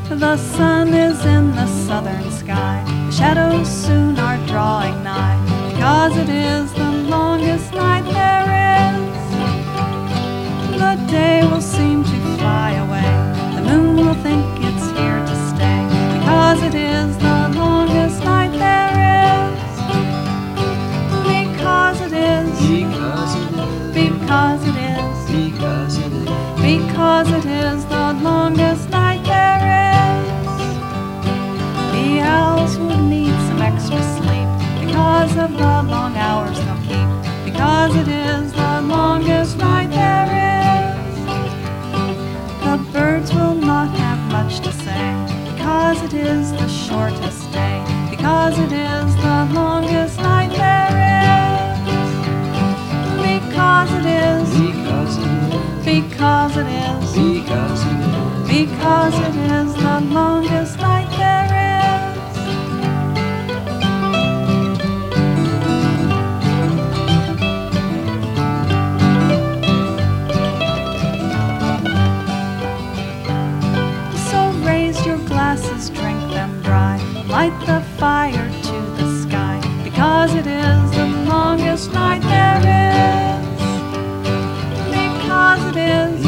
The sun is in the southern sky, the shadows soon are drawing nigh, because it is the longest night there is. The day will seem to fly away, the moon will think it's here to stay, because it is the longest night there is. Because it is, Because it is. because it is, Because it is. because it is the longest night there is. The owls would need some extra sleep, because of the long hours they'll keep, because it is the longest night there is. The birds will not have much to say, because it is the shortest day, because it is the longest night there is. Because it is, Because it is. because it is, Because it is. because it is the longest night there is. So raise your glasses, drink them dry, light the fire to the sky, because it is the longest night there is. Because it is,